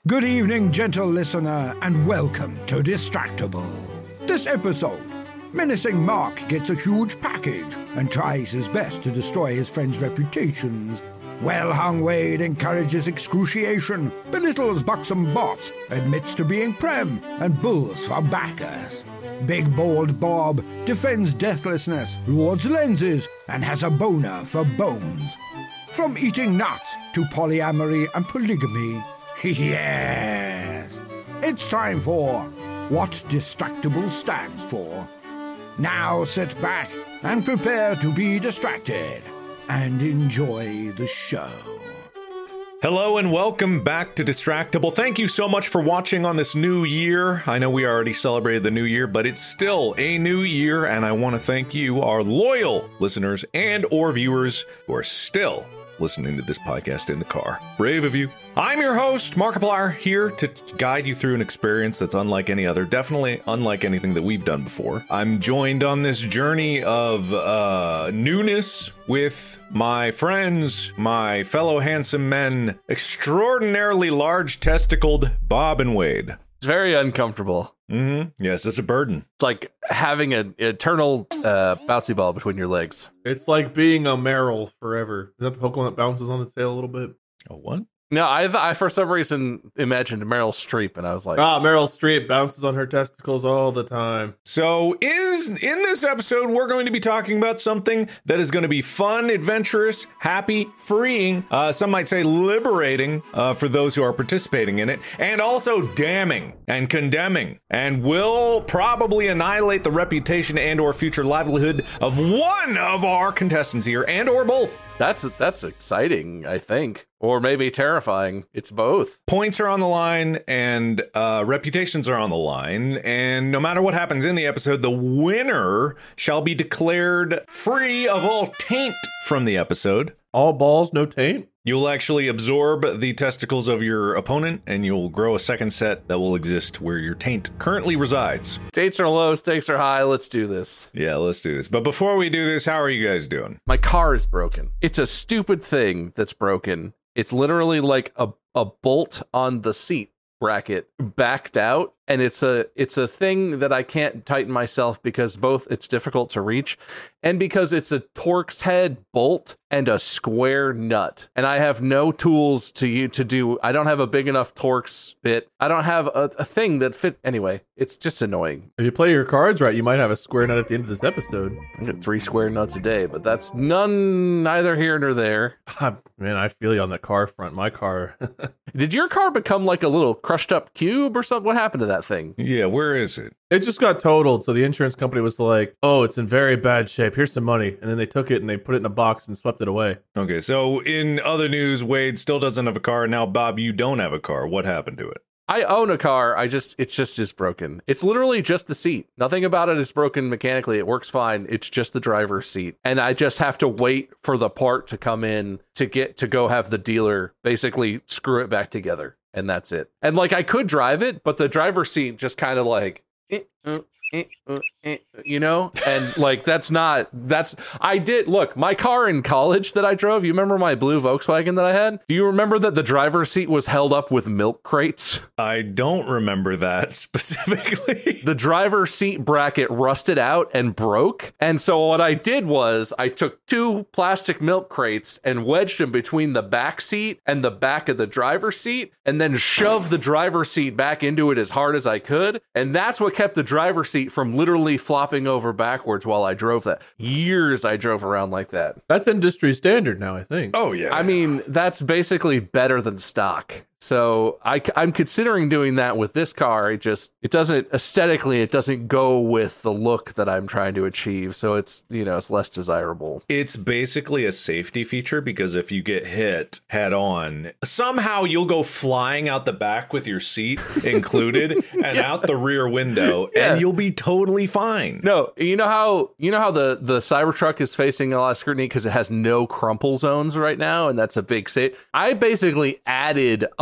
Good evening, gentle listener, and welcome to Distractable. This episode, menacing Mark gets a huge package and tries his best to destroy his friends' reputations. Well-hung Wade encourages excruciation, belittles buxom bots, admits to being prem, and bulls for backers. Big Bald Bob defends deathlessness, rewards lenses, and has a boner for bones. From eating nuts to polyamory and polygamy, yes! It's time for What Distractable Stands For. Now sit back and prepare to be distracted and enjoy the show. Hello and welcome back to Distractable. Thank you so much for watching on this new year. I know we already celebrated the new year, but it's still a new year, and I want to thank you, our loyal listeners and or viewers who are still listening to this podcast in the car. Brave of you. I'm your host, Markiplier, here to guide you through an experience that's unlike any other, definitely unlike anything that we've done before. I'm joined on this journey of newness with my friends, my fellow handsome men, extraordinarily large-testicled Bob and Wade. It's very uncomfortable. Mm-hmm. Yes, it's a burden. It's like having an eternal bouncy ball between your legs. It's like being a Meryl forever. Is that the Pokemon that bounces on its tail a little bit? Oh, what? No, I for some reason imagined Meryl Streep, and I was like, Meryl Streep bounces on her testicles all the time. So in this episode, we're going to be talking about something that is going to be fun, adventurous, happy, freeing, some might say liberating for those who are participating in it, and also damning and condemning, and will probably annihilate the reputation and or future livelihood of one of our contestants here, and or both. That's exciting, I think. Or maybe terrifying. It's both. Points are on the line and reputations are on the line. And no matter what happens in the episode, the winner shall be declared free of all taint from the episode. All balls, no taint? You'll actually absorb the testicles of your opponent, and you'll grow a second set that will exist where your taint currently resides. Stakes are low, stakes are high. Let's do this. Yeah, let's do this. But before we do this, how are you guys doing? My car is broken. It's a stupid thing that's broken. It's literally like a bolt on the seat bracket backed out, and it's a thing that I can't tighten myself because both it's difficult to reach and because it's a Torx head bolt and a square nut, and I have no tools to do. I don't have a big enough Torx bit. I don't have a thing that fit. Anyway, it's just annoying. If you play your cards right, you might have a square nut at the end of this episode. I get 3 square nuts a day, but that's neither here nor there. Man, I feel you on the car front. My car. Did your car become like a little crushed up cube or something? What happened to that thing? Yeah, where is it? It just got totaled, so the insurance company was like, oh, it's in very bad shape. Here's some money. And then they took it and they put it in a box and swept it away. Okay, so in other news, Wade still doesn't have a car. Now, Bob, you don't have a car. What happened to it? I own a car. It's just broken. It's literally just the seat. Nothing about it is broken mechanically. It works fine. It's just the driver's seat. And I just have to wait for the part to come in to go have the dealer basically screw it back together. And that's it. And like I could drive it, but the driver's seat just kind of like, you know, and like I did look, my car in college that I drove, you remember my blue Volkswagen that I had? Do you remember that the driver's seat was held up with milk crates? I don't remember that specifically. The driver's seat bracket rusted out and broke, and so what I did was I took 2 plastic milk crates and wedged them between the back seat and the back of the driver's seat, and then shoved the driver's seat back into it as hard as I could, and that's what kept the driver's seat from literally flopping over backwards while I drove that. Years I drove around like that. That's industry standard now, I think. Oh, yeah. I mean, that's basically better than stock. So I'm considering doing that with this car. It doesn't aesthetically, it doesn't go with the look that I'm trying to achieve. So it's less desirable. It's basically a safety feature because if you get hit head on, somehow you'll go flying out the back with your seat included and out the rear window, and you'll be totally fine. No, you know how the Cybertruck is facing a lot of scrutiny because it has no crumple zones right now, and that's a big save. I basically added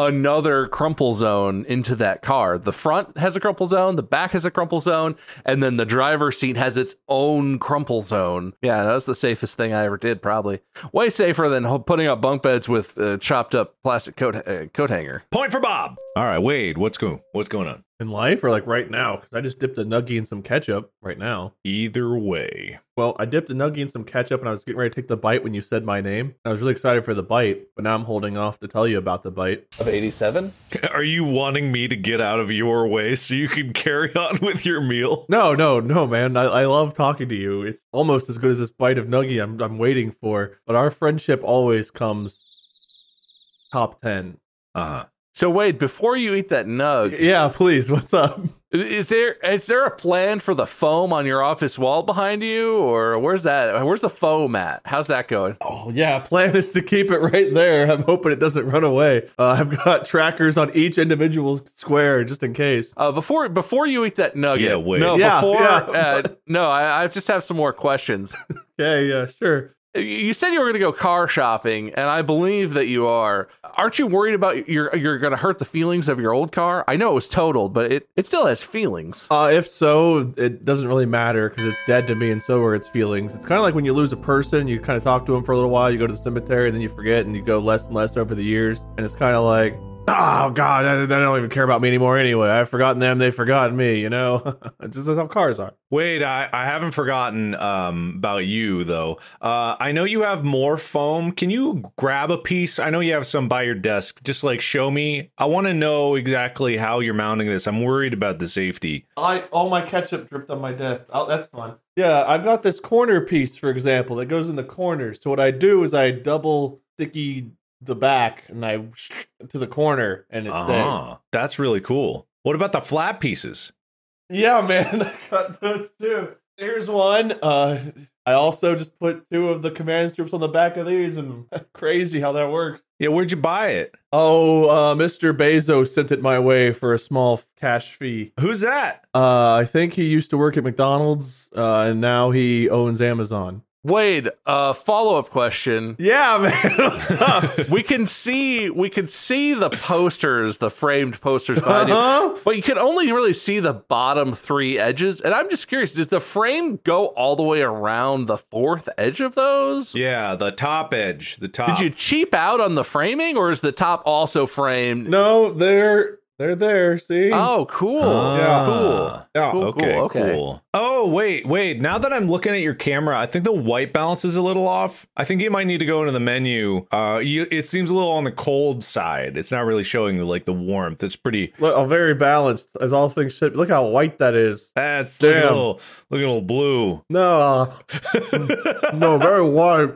another crumple zone into that car. The front has a crumple zone, the back has a crumple zone, and then the driver's seat has its own crumple zone. Yeah, that was the safest thing I ever did, probably. Way safer than putting up bunk beds with chopped up plastic coat hanger. Point for Bob. All right, Wade, what's going on? In life or like right now? Because I just dipped a nuggie in some ketchup right now. Either way. Well, I dipped a nuggie in some ketchup and I was getting ready to take the bite when you said my name. I was really excited for the bite, but now I'm holding off to tell you about the bite. Of 87? Are you wanting me to get out of your way so you can carry on with your meal? No, man. I love talking to you. It's almost as good as this bite of nuggie I'm waiting for. But our friendship always comes top 10. Uh-huh. So Wade, before you eat that nug, yeah, please, what's up? Is there a plan for the foam on your office wall behind you, or where's the foam at? How's that going? Oh yeah, plan is to keep it right there. I'm hoping it doesn't run away. I've got trackers on each individual square just in case. Before you eat that nugget, yeah, wait. I just have some more questions. Okay, yeah, sure. You said you were going to go car shopping, and I believe that you are. Aren't you worried about you're going to hurt the feelings of your old car? I know it was totaled, but it still has feelings. If so, it doesn't really matter because it's dead to me, and so are its feelings. It's kind of like when you lose a person, you kind of talk to them for a little while, you go to the cemetery, and then you forget, and you go less and less over the years, and it's kind of like, oh God, they don't even care about me anymore anyway. I've forgotten them, they've forgotten me, you know? It's just how cars are. Wade, I haven't forgotten about you, though. I know you have more foam. Can you grab a piece? I know you have some by your desk. Just, like, show me. I want to know exactly how you're mounting this. I'm worried about the safety. All my ketchup dripped on my desk. Oh, that's fun. Yeah, I've got this corner piece, for example, that goes in the corner. So what I do is I double sticky the back and I to the corner and it's there. That's really cool. What about the flat pieces? Yeah, man, I got those too. Here's one. I also just put 2 of the command strips on the back of these, and crazy how that works. Yeah, where'd you buy it? Oh, Mr. Bezos sent it my way for a small cash fee. Who's that? I think he used to work at McDonald's, and now he owns Amazon. Wade, follow-up question. Yeah, man. What's up? we can see the posters, the framed posters behind you, but you can only really see the bottom 3 edges. And I'm just curious, does the frame go all the way around the 4th edge of those? Yeah, the top edge. The top. Did you cheap out on the framing, or is the top also framed? No, they're there, see? Oh, cool. Yeah. Cool. Yeah. Okay, cool. Oh, wait. Now that I'm looking at your camera, I think the white balance is a little off. I think you might need to go into the menu. It seems a little on the cold side. It's not really showing like the warmth. It's pretty... Look, very balanced, as all things should be. Look how white that is. That's look a little blue. No. No, very white.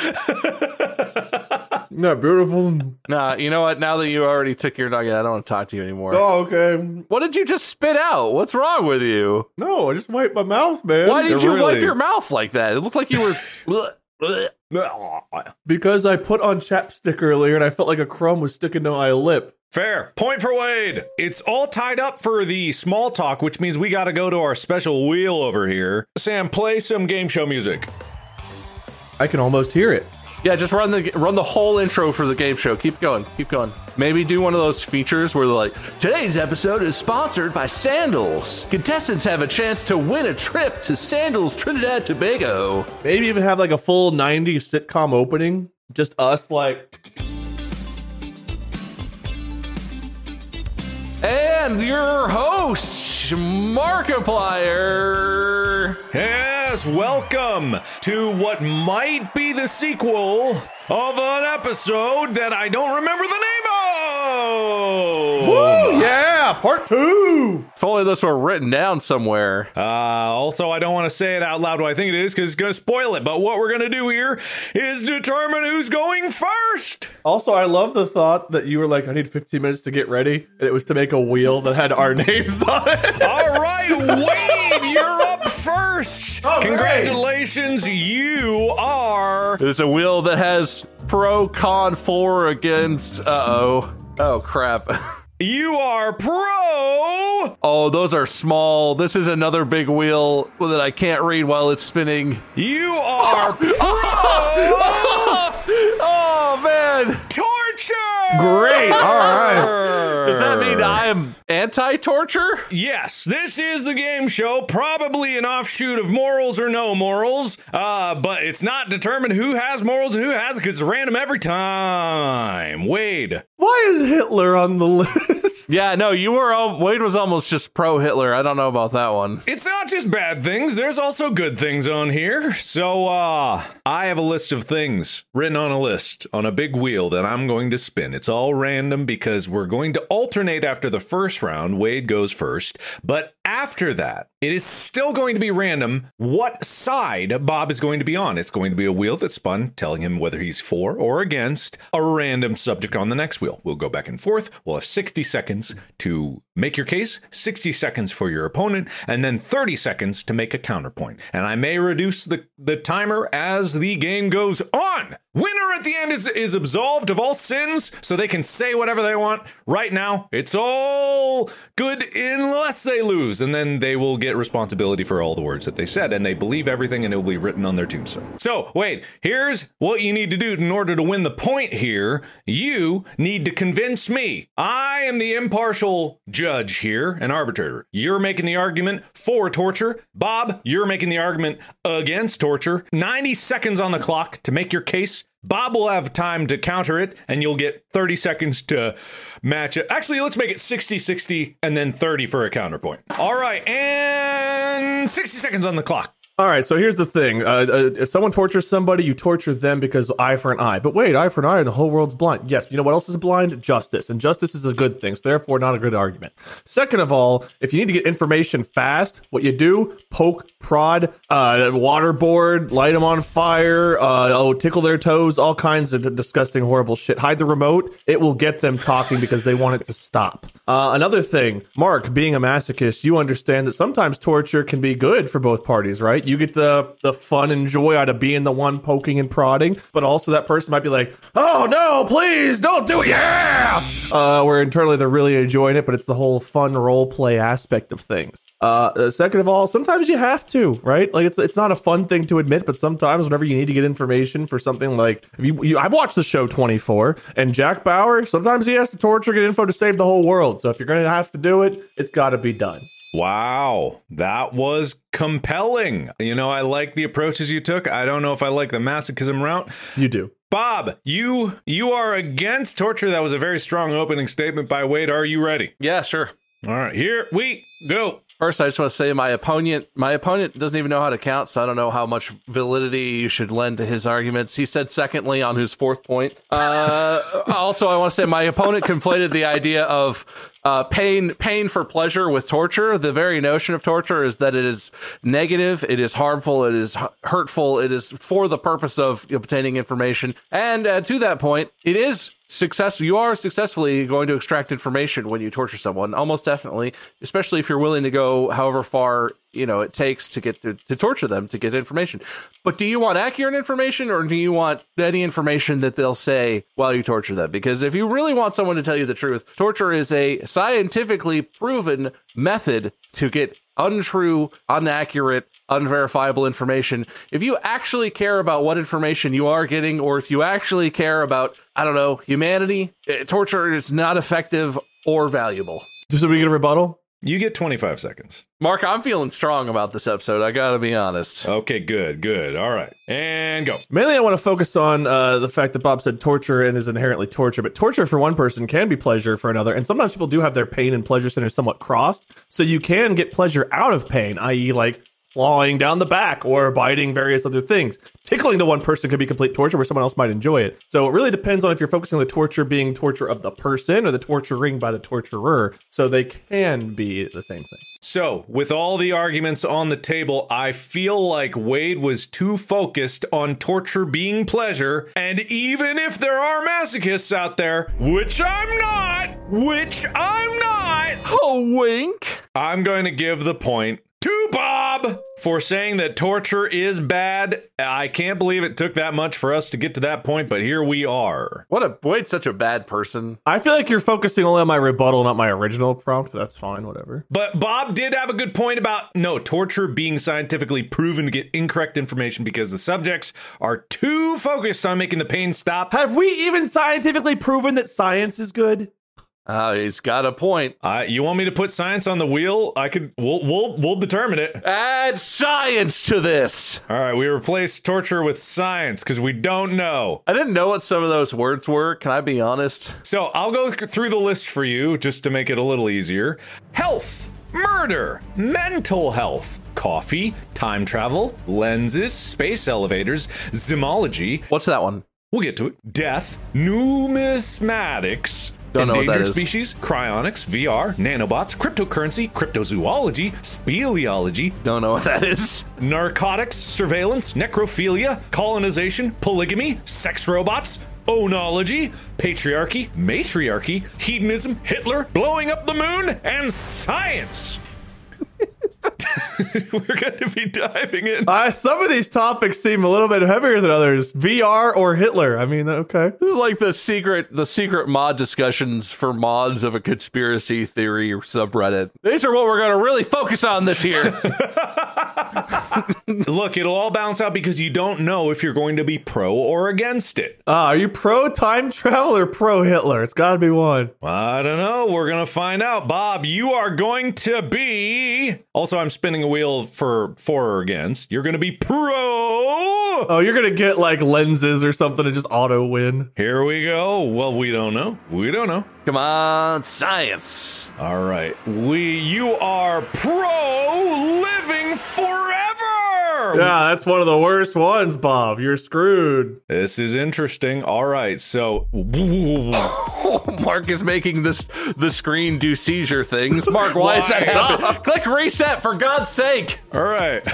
Isn't that beautiful? Nah, you know what? Now that you already took your nugget, I don't want to talk to you anymore. Oh, okay. What did you just spit out? What's wrong with you? No, I just wiped my mouth, man. Why did you wipe your mouth like that? It looked like you were... Because I put on chapstick earlier and I felt like a crumb was sticking to my lip. Fair. Point for Wade. It's all tied up for the small talk, which means we got to go to our special wheel over here. Sam, play some game show music. I can almost hear it. Yeah, just run the whole intro for the game show. Keep going. Maybe do one of those features where they're like, today's episode is sponsored by Sandals. Contestants have a chance to win a trip to Sandals, Trinidad, Tobago. Maybe even have like a full 90s sitcom opening. Just us like... And your host, Markiplier. Yes, welcome to what might be the sequel of an episode that I don't remember the name of. Woo! Yeah, part 2. If only this were written down somewhere. Also, I don't want to say it out loud what I think it is because it's going to spoil it. But what we're going to do here is determine who's going first. Also, I love the thought that you were like, I need 15 minutes to get ready. And it was to make a wheel that had our names on it. All right, Wade, you're up first. Oh, congratulations, great. You are... It's a wheel that has pro, con, for, against... Uh-oh. Oh, crap. You are pro. Oh, those are small. This is another big wheel that I can't read while it's spinning. You are pro. Oh, man. Torture. Great. All right. Does that mean I am anti-torture? Yes, this is the game show, probably an offshoot of Morals or No Morals, but it's not determined who has morals and who hasn't because it's random every time. Wade. Why is Hitler on the list? Yeah, no, Wade was almost just pro-Hitler. I don't know about that one. It's not just bad things, there's also good things on here. So, I have a list of things written on a list on a big wheel that I'm going to spin. It's all random because we're going to alternate after the first round. Wade goes first, but after that, it is still going to be random what side Bob is going to be on. It's going to be a wheel that's spun, telling him whether he's for or against a random subject on the next wheel. We'll go back and forth. We'll have 60 seconds to make your case, 60 seconds for your opponent, and then 30 seconds to make a counterpoint. And I may reduce the timer as the game goes on. Winner at the end is absolved of all sins, so they can say whatever they want. Right now, it's all good unless they lose, and then they will get responsibility for all the words that they said, and they believe everything, and it will be written on their tombstone. So, wait, here's what you need to do in order to win the point here. You need to convince me. I am the impartial judge here, an arbitrator. You're making the argument for torture. Bob, you're making the argument against torture. 90 seconds on the clock to make your case. Bob will have time to counter it, and you'll get 30 seconds to match it. Actually, let's make it 60-60 and then 30 for a counterpoint. All right, and 60 seconds on the clock. All right, so here's the thing. If someone tortures somebody, you torture them because eye for an eye. But wait, eye for an eye and the whole world's blind. Yes, you know what else is blind? Justice. And justice is a good thing, so therefore not a good argument. Second of all, if you need to get information fast, what you do, poke, prod, waterboard, light them on fire, tickle their toes, all kinds of disgusting, horrible shit. Hide the remote. It will get them talking because they want it to stop. Another thing, Mark, being a masochist, you understand that sometimes torture can be good for both parties, right? You get the fun and joy out of being the one poking and prodding, but also that person might be like, oh no, please don't do it, yeah! Where internally they're really enjoying it, but it's the whole fun role play aspect of things. Second of all, sometimes you have to, right? Like it's not a fun thing to admit, but sometimes whenever you need to get information for something like, I've watched the show 24, and Jack Bauer, sometimes he has to torture, get info to save the whole world. So if you're going to have to do it, it's got to be done. Wow, that was compelling. You know, I like the approaches you took. I don't know if I like the masochism route. You do. Bob, you are against torture. That was a very strong opening statement by Wade. Are you ready? Yeah, sure. All right, here we go. First, I just want to say my opponent doesn't even know how to count, so I don't know how much validity you should lend to his arguments. He said secondly on his fourth point. Also, I want to say my opponent conflated the idea of pain for pleasure with torture. The very notion of torture is that it is negative, it is harmful, it is hurtful, it is for the purpose of obtaining information. And to that point, it is successful. You are successfully going to extract information when you torture someone, almost definitely, especially if you're willing to go however far it takes to get to torture them to get information. But do you want accurate information, or do you want any information that they'll say while you torture them? Because if you really want someone to tell you the truth, torture is a scientifically proven method to get untrue, inaccurate, unverifiable information. If you actually care about what information you are getting, or if you actually care about, I don't know, humanity, torture is not effective or valuable. So we get a rebuttal? You get 25 seconds. Mark, I'm feeling strong about this episode. I gotta be honest. Okay, good. All right. And go. Mainly, I want to focus on the fact that Bob said torture and is inherently torture, but torture for one person can be pleasure for another. And sometimes people do have their pain and pleasure centers somewhat crossed. So you can get pleasure out of pain, i.e. like clawing down the back or biting various other things. Tickling to one person could be complete torture where someone else might enjoy it. So it really depends on if you're focusing on the torture being torture of the person or the torturing by the torturer. So they can be the same thing. So, with all the arguments on the table, I feel like Wade was too focused on torture being pleasure, and even if there are masochists out there, which I'm not, Oh, wink. I'm going to give the point to Bob. Bob for saying that torture is bad. I can't believe it took that much for us to get to that point, but here we are. Wade's such a bad person. I feel like you're focusing only on my rebuttal, not my original prompt. That's fine, whatever. But Bob did have a good point about torture being scientifically proven to get incorrect information because the subjects are too focused on making the pain stop. Have we even scientifically proven that science is good? He's got a point. You want me to put science on the wheel? We'll determine it. Add science to this. All right, we replace torture with science because we don't know. I didn't know what some of those words were. Can I be honest? So I'll go through the list for you just to make it a little easier. Health, murder, mental health, coffee, time travel, lenses, space elevators, zymology. What's that one? We'll get to it. Death, numismatics, Don't know what that endangered is. species, cryonics, VR, nanobots, cryptocurrency, cryptozoology, speleology, Don't know what that is. narcotics, surveillance, necrophilia, colonization, polygamy, sex robots, onology, patriarchy, matriarchy, hedonism, Hitler, blowing up the moon, and science. We're going to be diving in. Some of these topics seem a little bit heavier than others. VR or Hitler. I mean, okay. This is like the secret mod discussions for mods of a conspiracy theory subreddit. These are what we're going to really focus on this year. Look, it'll all balance out because you don't know if you're going to be pro or against it. Are you pro time travel or pro Hitler? It's got to be one. I don't know. We're going to find out. Bob, you are going to be... Also, I'm spinning a wheel for or against. You're going to be pro. Oh, you're going to get like lenses or something and just auto win. Here we go. Well, we don't know. We don't know. Come on, science. All right. You are pro living forever. Yeah, that's one of the worst ones, Bob. You're screwed. This is interesting. All right. So... Mark is making the screen do seizure things. Mark, why is that happening? Click reset, for God's sake. All right.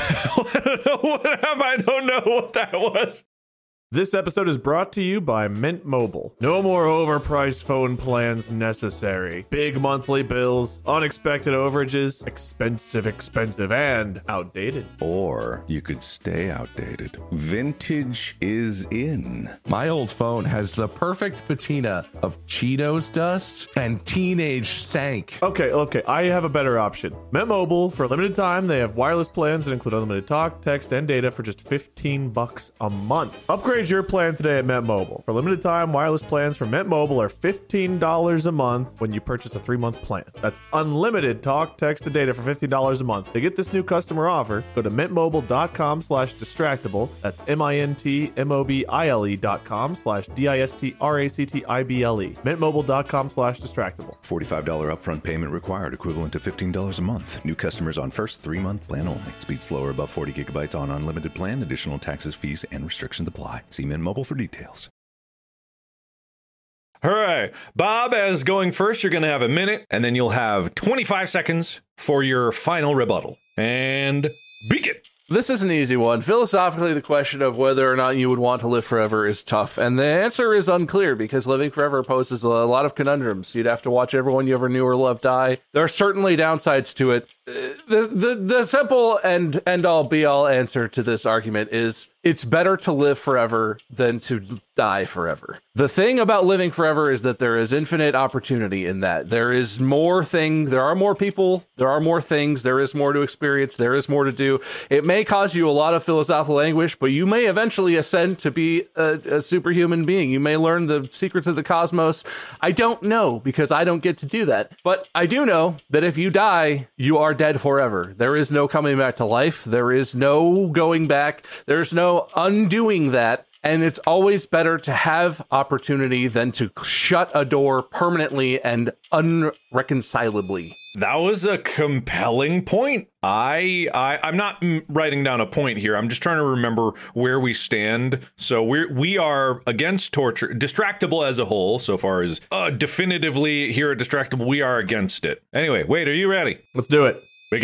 I don't know what that was. This episode is brought to you by Mint Mobile. No more overpriced phone plans necessary. Big monthly bills, unexpected overages, expensive, and outdated. Or you could stay outdated. Vintage is in. My old phone has the perfect patina of Cheetos dust and teenage stank. Okay, I have a better option. Mint Mobile, for a limited time, they have wireless plans that include unlimited talk, text, and data for just $15 a month. Upgrade your plan today at Mint Mobile. For a limited time, wireless plans from Mint Mobile are $15 a month when you purchase a 3-month plan. That's unlimited talk, text, and data for $15 a month. To get this new customer offer, go to mintmobile.com/distractible. That's mintmobile.com/distractible. mintmobile.com/distractible. $45 upfront payment required, equivalent to $15 a month. New customers on first 3-month plan only. Speed slower above 40 gigabytes on unlimited plan. Additional taxes, fees, and restrictions apply. See Mint Mobile for details. All right. Bob, as going first, you're going to have a minute, and then you'll have 25 seconds for your final rebuttal. And begin. This is an easy one. Philosophically, the question of whether or not you would want to live forever is tough, and the answer is unclear because living forever poses a lot of conundrums. You'd have to watch everyone you ever knew or loved die. There are certainly downsides to it. The simple and end-all be-all answer to this argument is it's better to live forever than to die forever. The thing about living forever is that there is infinite opportunity in that. There is more there are more people, there are more things, there is more to experience, there is more to do. It may cause you a lot of philosophical anguish, but you may eventually ascend to be a superhuman being. You may learn the secrets of the cosmos. I don't know because I don't get to do that. But I do know that if you die, you are dead forever. There is no coming back to life. There is no going back. There's no undoing that. And it's always better to have opportunity than to shut a door permanently and unreconcilably. That was a compelling point. I'm not writing down a point here. I'm just trying to remember where we stand. So we are against torture, Distractable as a whole, so far as definitively here at Distractable, we are against it. Anyway, wait, are you ready? Let's do it. Begin.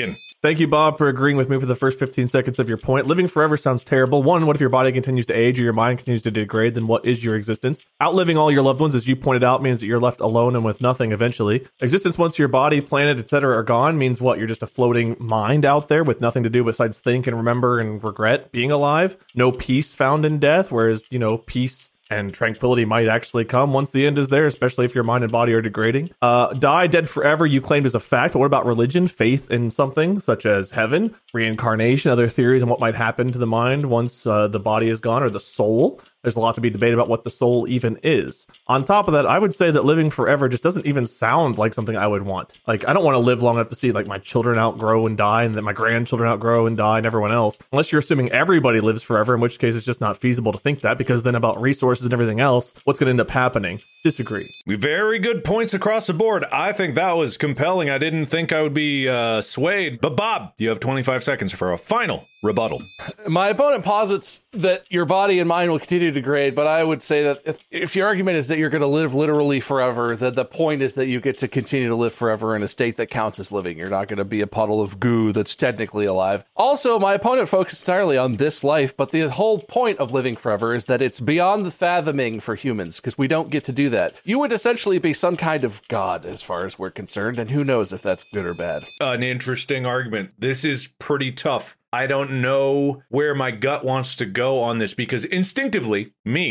Thank you, Bob, for agreeing with me for the first 15 seconds of your point. Living forever sounds terrible. One, what if your body continues to age or your mind continues to degrade? Then what is your existence? Outliving all your loved ones, as you pointed out, means that you're left alone and with nothing eventually. Existence once your body, planet, etc. are gone means what? You're just a floating mind out there with nothing to do besides think and remember and regret being alive. No peace found in death, whereas, peace and tranquility might actually come once the end is there, especially if your mind and body are degrading. Die, dead forever, you claimed as a fact, but what about religion? Faith in something such as heaven, reincarnation, other theories on what might happen to the mind once the body is gone, or the soul? There's a lot to be debated about what the soul even is. On top of that, I would say that living forever just doesn't even sound like something I would want. Like, I don't want to live long enough to see like my children outgrow and die, and then my grandchildren outgrow and die, and everyone else. Unless you're assuming everybody lives forever, in which case it's just not feasible to think that, because then about resources and everything else, what's going to end up happening? Disagree. Very good points across the board. I think that was compelling. I didn't think I would be swayed. But Bob, you have 25 seconds for a final rebuttal. My opponent posits that your body and mind will continue to degrade, but I would say that if your argument is that you're going to live literally forever, that the point is that you get to continue to live forever in a state that counts as living. You're not going to be a puddle of goo that's technically alive. Also, my opponent focused entirely on this life, but the whole point of living forever is that it's beyond the fathoming for humans, because we don't get to do that. You would essentially be some kind of god as far as we're concerned, and who knows if that's good or bad. An interesting argument. This is pretty tough. I don't know where my gut wants to go on this, because instinctively,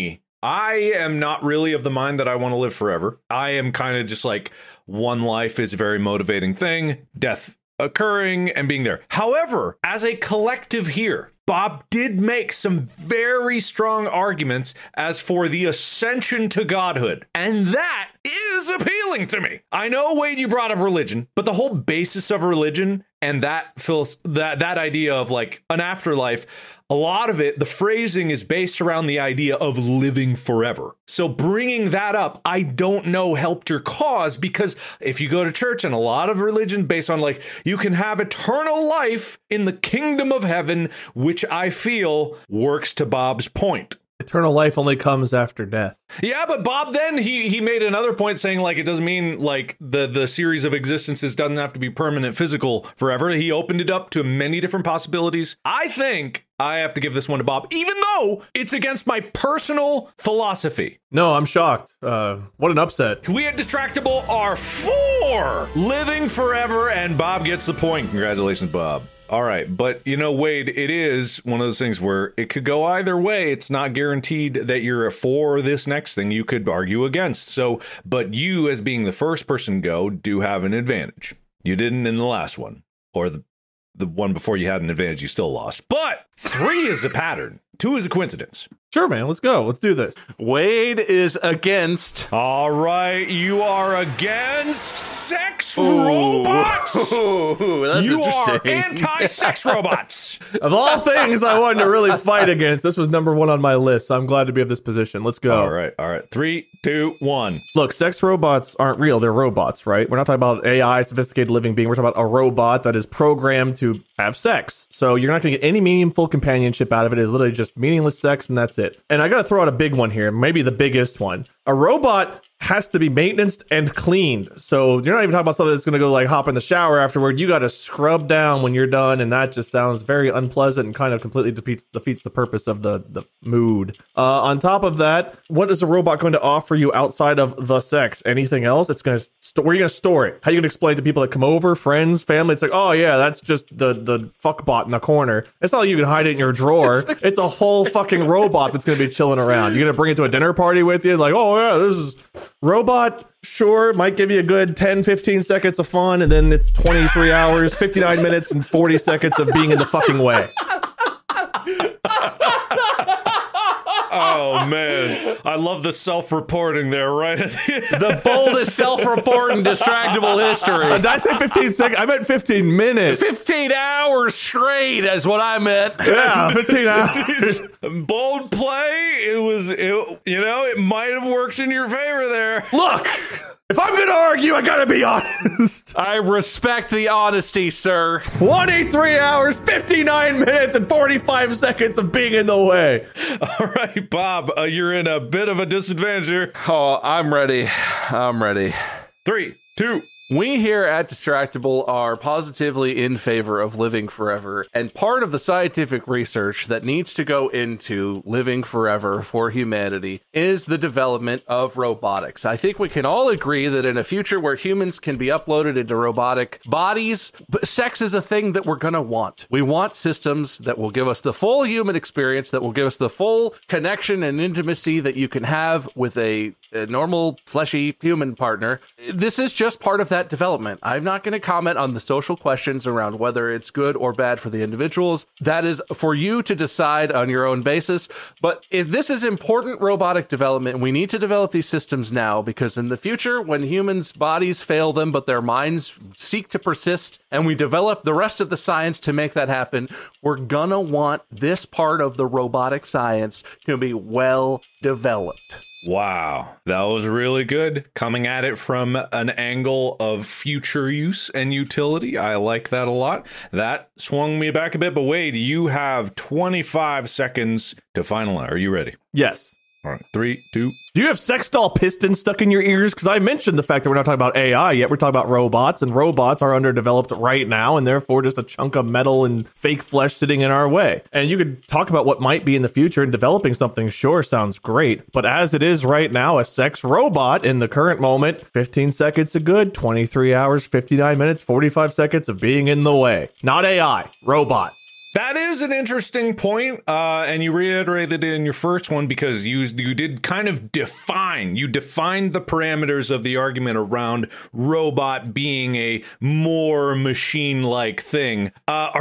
I am not really of the mind that I want to live forever. I am kind of just like, one life is a very motivating thing, death occurring and being there. However, as a collective here, Bob did make some very strong arguments as for the ascension to godhood, and that is appealing to me. I know, Wade, you brought up religion, but the whole basis of religion and that idea of like an afterlife, a lot of it, the phrasing is based around the idea of living forever. So bringing that up, I don't know, helped your cause, because if you go to church, and a lot of religion based on like, you can have eternal life in the kingdom of heaven, which I feel works to Bob's point. Eternal life only comes after death. Yeah, but Bob then he made another point saying like it doesn't mean like the series of existences doesn't have to be permanent physical forever. He opened it up to many different possibilities. I think I have to give this one to Bob, even though it's against my personal philosophy. No, I'm shocked. What an upset. We at Distractable are for living forever, and Bob gets the point. Congratulations, Bob. All right, but Wade, it is one of those things where it could go either way. It's not guaranteed that you're for this next thing. You could argue against. So, but you, as being the first person to go, do have an advantage. You didn't in the last one, or the one before you had an advantage, you still lost. But 3 is a pattern. 2 is a coincidence. Sure, man. Let's go. Let's do this. Wade is against. All right. You are against sex robots. Ooh, that's you are interesting. anti-sex robots. Of all things I wanted to really fight against, this was number 1 on my list. So I'm glad to be of this position. Let's go. All right. 3, 2, 1. Look, sex robots aren't real. They're robots, right? We're not talking about AI, sophisticated living being. We're talking about a robot that is programmed to have sex. So you're not going to get any meaningful companionship out of it. It's literally just meaningless sex, and that's it. And I got to throw out a big one here, maybe the biggest one. A robot has to be maintained and cleaned. So you're not even talking about something that's going to go like hop in the shower afterward. You got to scrub down when you're done, and that just sounds very unpleasant and kind of completely defeats the purpose of the mood. On top of that, what is a robot going to offer you outside of the sex? Anything else? It's going to where are you going to store it? How are you going to explain to people that come over, friends, family? It's like, oh yeah, that's just the fuck bot in the corner. It's not like you can hide it in your drawer. It's a whole fucking robot that's going to be chilling around. You're going to bring it to a dinner party with you, like, oh yeah, this is robot. Sure, might give you a good 10, 15 seconds of fun, and then it's 23 hours, 59 minutes, and 40 seconds of being in the fucking way. Oh, man. I love the self-reporting there, right? The boldest self-report in Distractable history. Did I say 15 seconds? I meant 15 minutes. 15 hours straight is what I meant. Yeah, 15 hours. Bold play. It might have worked in your favor there. Look, if I'm going to argue, I got to be honest. I respect the honesty, sir. 23 hours, 59 minutes, and 45 seconds of being in the way. All right, Bob, you're in a bit of a disadvantage here. Oh, I'm ready. 3, 2, We here at Distractable are positively in favor of living forever, and part of the scientific research that needs to go into living forever for humanity is the development of robotics. I think we can all agree that in a future where humans can be uploaded into robotic bodies, sex is a thing that we're going to want. We want systems that will give us the full human experience, that will give us the full connection and intimacy that you can have with a normal, fleshy human partner. This is just part of that development. I'm not going to comment on the social questions around whether it's good or bad for the individuals. That is for you to decide on your own basis. But if this is important robotic development, we need to develop these systems now, because in the future, when humans' bodies fail them, but their minds seek to persist, and we develop the rest of the science to make that happen, we're gonna want this part of the robotic science to be well developed. Wow, that was really good. Coming at it from an angle of future use and utility. I like that a lot. That swung me back a bit, but Wade, you have 25 seconds to finalize. Are you ready? Yes. All right, 3, 2. Do you have sex doll pistons stuck in your ears? Because I mentioned the fact that we're not talking about AI yet. We're talking about robots, and robots are underdeveloped right now, and therefore just a chunk of metal and fake flesh sitting in our way. And you could talk about what might be in the future, and developing something sure sounds great. But as it is right now, a sex robot in the current moment, 15 seconds of good, 23 hours, 59 minutes, 45 seconds of being in the way. Not AI, robot. That is an interesting point, and you reiterated it in your first one because you did kind of defined the parameters of the argument around robot being a more machine-like thing.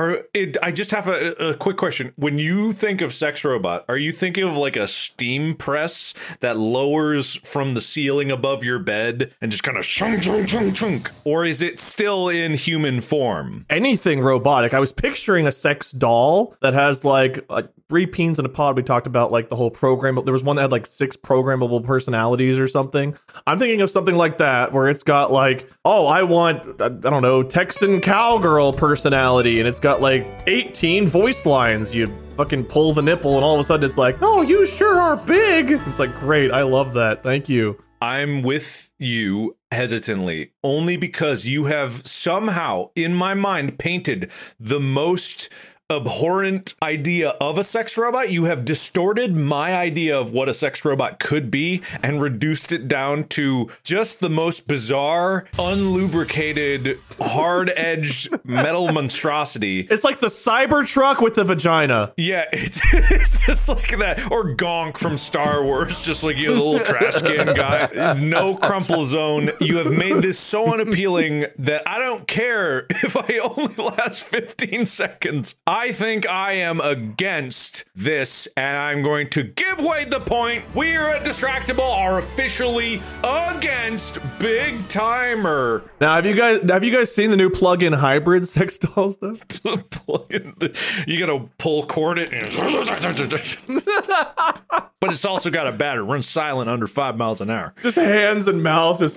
I just have a quick question. When you think of sex robot, are you thinking of like a steam press that lowers from the ceiling above your bed and just kind of chunk, chunk, chunk, chunk? Or is it still in human form? Anything robotic. I was picturing a sex doll that has like 3 peens in a pod. We talked about like the whole program, but there was one that had like 6 programmable personalities or something. I'm thinking of something like that where it's got like, oh, I want, I don't know, Texan cowgirl personality, and it's got like 18 voice lines. You fucking pull the nipple and all of a sudden it's like, oh, you sure are big. It's like, great, I love that, thank you. I'm with you hesitantly, only because you have somehow, in my mind, painted the most abhorrent idea of a sex robot. You have distorted my idea of what a sex robot could be and reduced it down to just the most bizarre, unlubricated, hard-edged metal monstrosity. It's like the Cybertruck with the vagina. Yeah, it's just like that. Or Gonk from Star Wars, just like you, the little trash can guy. No crumple zone. You have made this so unappealing that I don't care if I only last 15 seconds. I think I am against this, and I'm going to give Wade the point. We are at Distractable are officially against Big Timer. Now, have you guys seen the new plug-in hybrid sex dolls though? You gotta pull cord it, but it's also got a battery. Runs silent under 5 miles an hour. Just hands and mouth, just.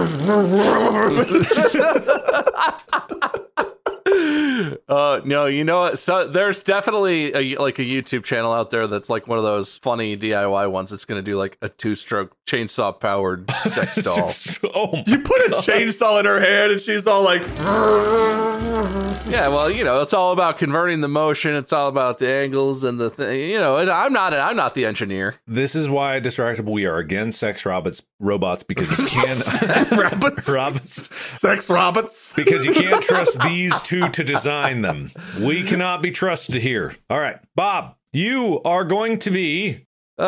No, you know what? So there's definitely a YouTube channel out there that's like one of those funny DIY ones. It's going to do like a 2-stroke chainsaw powered sex doll. Oh, you put a chainsaw in her hand and she's all like. Yeah, well, you know, it's all about converting the motion. It's all about the angles and the thing. You know, and I'm not the engineer. This is why at Distractable we are against sex robots because you can't sex robots because you can't trust these two to design them. We cannot be trusted here. All right, Bob, you are going to be.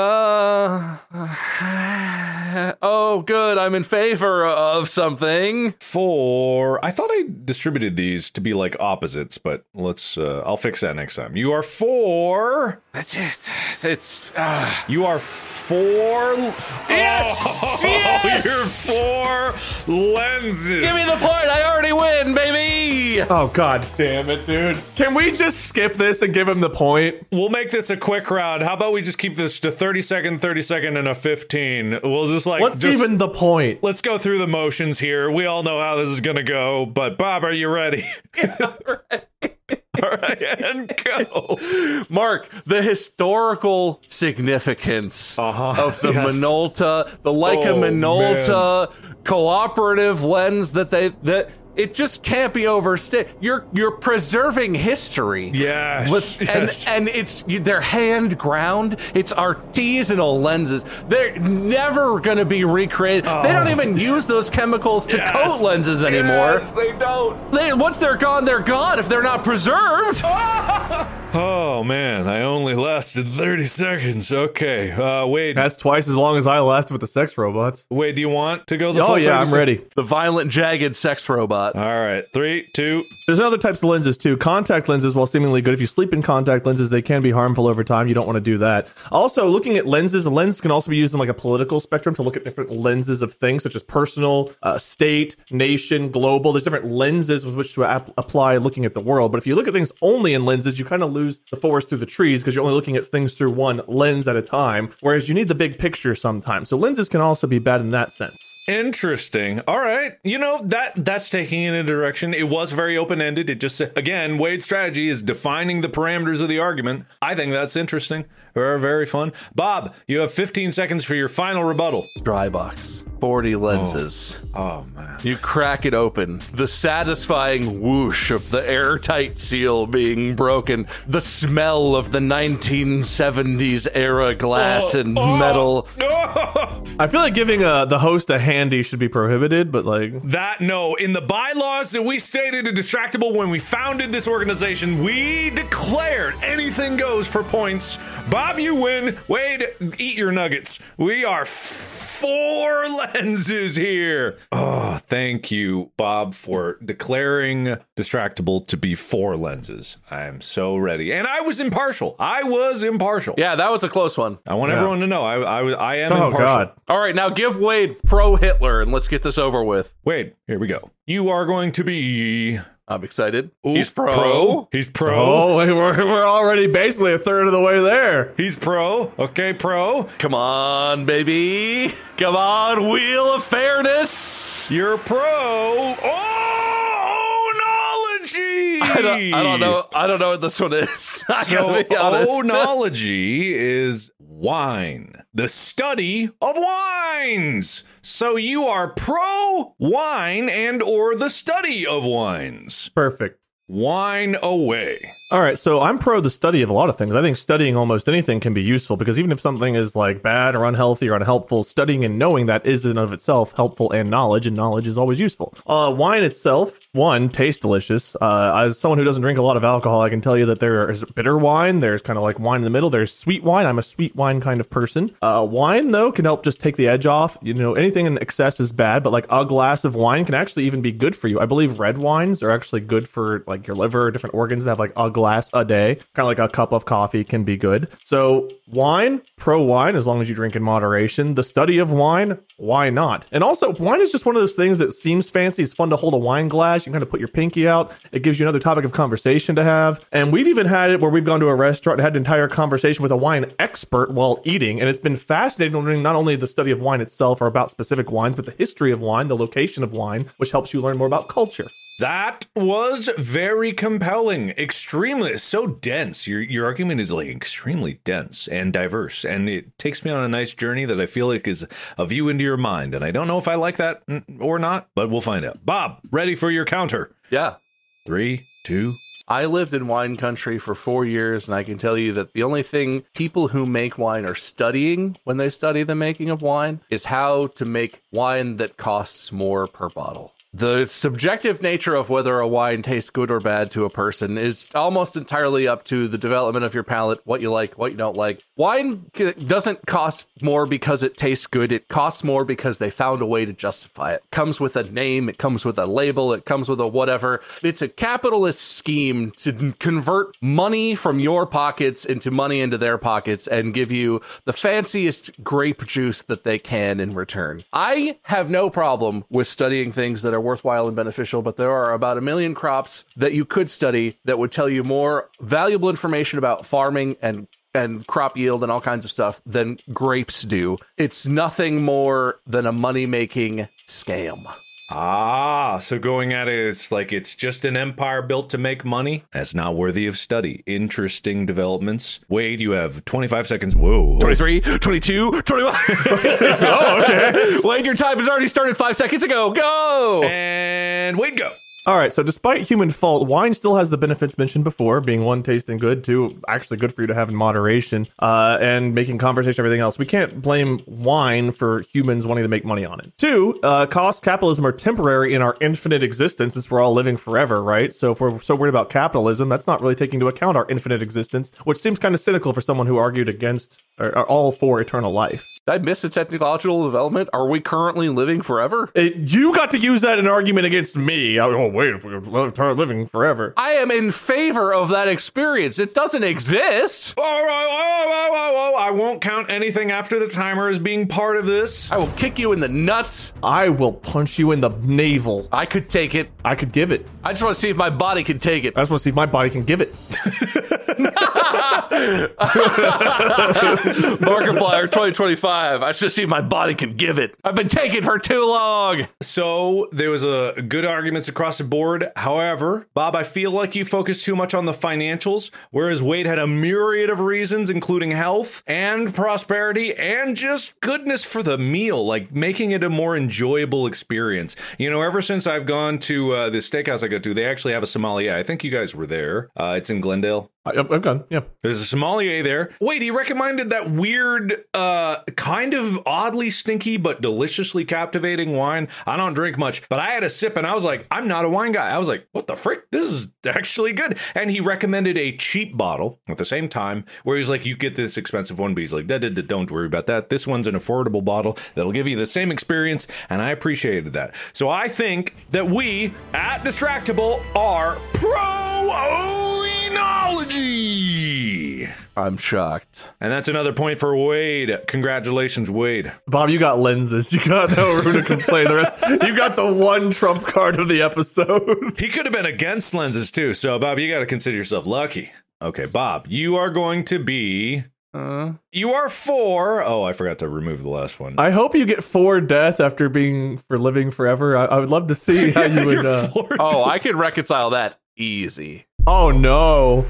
Oh, good. I'm in favor of something. I thought I distributed these to be like opposites, but I'll fix that next time. You are for. You are for. Yes! Yes! You're for lenses. Give me the point. I already win, baby. Oh, god damn it, dude. Can we just skip this and give him the point? We'll make this a quick round. How about we just keep this to 30 second, and a 15. We'll just like... What's even the point? Let's go through the motions here. We all know how this is going to go, but Bob, are you ready? Yeah, right. All and go. Mark, the historical significance of the Minolta, the Leica Minolta cooperative lens that it just can't be overstated. You're preserving history. Yes. And they're hand ground. It's artisanal lenses. They're never going to be recreated. They don't even use those chemicals to coat lenses anymore. Yes, they don't. Once they're gone if they're not preserved. Oh, man, I only lasted 30 seconds. Okay, Wade. That's twice as long as I lasted with the sex robots. Wade, do you want to go the full 30 I'm ready. The violent, jagged sex robot. All right, 3, 2. There's other types of lenses too. Contact lenses, while seemingly good, if you sleep in contact lenses, they can be harmful over time. You don't want to do that. Also, looking at lenses, a lens can also be used in like a political spectrum to look at different lenses of things, such as personal, state, nation, global. There's different lenses with which to apply looking at the world. But if you look at things only in lenses, you kind of lose the forest through the trees because you're only looking at things through one lens at a time, whereas you need the big picture sometimes. So lenses can also be bad in that sense. Interesting. All right. You know, that's taking it in a direction. It was very open-ended. It just, again, Wade's strategy is defining the parameters of the argument. I think that's interesting. Very, very fun. Bob, you have 15 seconds for your final rebuttal. Dry box. 40 lenses. Oh, man. You crack it open. The satisfying whoosh of the airtight seal being broken. The smell of the 1970s era glass and metal. I feel like giving the host a handy should be prohibited, but like... No, in the bylaws that we stated at Distractable when we founded this organization, we declared anything goes for points. Bob, you win. Wade, eat your nuggets. We are 4 lenses here. Oh, thank you, Bob, for declaring Distractable to be 4 lenses. I'm so ready. And I was impartial. Yeah, that was a close one. I want everyone to know I am impartial. God. All right, now give Wade pro Hitler and let's get this over with. Wade, here we go. You are going to be... I'm excited. Ooh, He's pro. He's pro. Oh, we're already basically a third of the way there. He's pro. Okay, pro. Come on, baby. Come on, Wheel of Fairness. You're pro. Oh, Onology. I don't know what this one is. I gotta be honest. Onology is wine. The study of wines. So you are pro wine and or the study of wines. Perfect. Wine away. All right, so I'm pro the study of a lot of things. I think studying almost anything can be useful because even if something is like bad or unhealthy or unhelpful, studying and knowing that is in and of itself helpful, and knowledge is always useful. Wine itself, one, tastes delicious. As someone who doesn't drink a lot of alcohol, I can tell you that there is bitter wine, there's kind of like wine in the middle, there's sweet wine. I'm a sweet wine kind of person. Wine, though, can help just take the edge off. You know, anything in excess is bad, but like a glass of wine can actually even be good for you. I believe red wines are actually good for like your liver or different organs that have like a glass a day. Kind of like a cup of coffee can be good. So wine, pro wine, as long as you drink in moderation. The study of wine, why not? And also, wine is just one of those things that seems fancy. It's fun to hold a wine glass. You can kind of put your pinky out. It gives you another topic of conversation to have. And we've even had it where we've gone to a restaurant and had an entire conversation with a wine expert while eating. And it's been fascinating learning not only the study of wine itself or about specific wines, but the history of wine, the location of wine, which helps you learn more about culture. That was very compelling. Extremely, so dense. Your argument is like extremely dense and diverse, and it takes me on a nice journey that I feel like is a view into your mind. And I don't know if I like that or not, but we'll find out. Bob, ready for your counter? Yeah. 3, 2. I lived in wine country for 4 years, and I can tell you that the only thing people who make wine are studying when they study the making of wine is how to make wine that costs more per bottle. The subjective nature of whether a wine tastes good or bad to a person is almost entirely up to the development of your palate, what you like, what you don't like. Wine doesn't cost more because it tastes good. It costs more because they found a way to justify it. It comes with a name. It comes with a label. It comes with a whatever. It's a capitalist scheme to convert money from your pockets into money into their pockets and give you the fanciest grape juice that they can in return. I have no problem with studying things that are worthwhile and beneficial, but there are about 1 million crops that you could study that would tell you more valuable information about farming and crop yield and all kinds of stuff than grapes do. It's nothing more than a money-making scam. So going at it, it's like it's just an empire built to make money. That's not worthy of study. Interesting developments. Wade, you have 25 seconds. Whoa. 23, 22, 21. Oh, okay. Wade, your time has already started 5 seconds ago. Go! And Wade, go. All right, so despite human fault, wine still has the benefits mentioned before, being one, tasting good, two, actually good for you to have in moderation, and making conversation, everything else. We can't blame wine for humans wanting to make money on it. Two, cost capitalism are temporary in our infinite existence since we're all living forever, right? So if we're so worried about capitalism, that's not really taking into account our infinite existence, which seems kind of cynical for someone who argued against or all for eternal life. Did I miss a technological development? Are we currently living forever? You got to use that in an argument against me. Oh, wait, if we're living forever. I am in favor of that experience. It doesn't exist. I won't count anything after the timer as being part of this. I will kick you in the nuts. I will punch you in the navel. I could take it. I could give it. I just want to see if my body can take it. I just want to see if my body can give it. Markiplier 2025. I should see if my body can give it. I've been taking for too long. So there was a good arguments across the board. However, Bob, I feel like you focused too much on the financials, whereas Wade had a myriad of reasons, including health and prosperity and just goodness for the meal, like making it a more enjoyable experience. You know, ever since I've gone to the steakhouse I go to, they actually have a sommelier. I think you guys were there. It's in Glendale. I've gone, yeah. There's a sommelier there. Wait, he recommended that weird, kind of oddly stinky but deliciously captivating wine. I don't drink much, but I had a sip and I was like, I'm not a wine guy. I was like, what the frick? This is actually good. And he recommended a cheap bottle at the same time where he's like, you get this expensive one, but he's like, don't worry about that. This one's an affordable bottle that'll give you the same experience. And I appreciated that. So I think that we at Distractable are pro-oenology. I'm shocked. And that's another point for Wade. Congratulations, Wade. Bob, you got lenses. You got no room to complain. The rest, you got the one trump card of the episode. He could have been against lenses too. So, Bob, you got to consider yourself lucky. Okay, Bob, you are going to be... You are 4. Oh, I forgot to remove the last one. I hope you get 4 death after living forever. I would love to see how you would... I could reconcile that easy. Oh, no.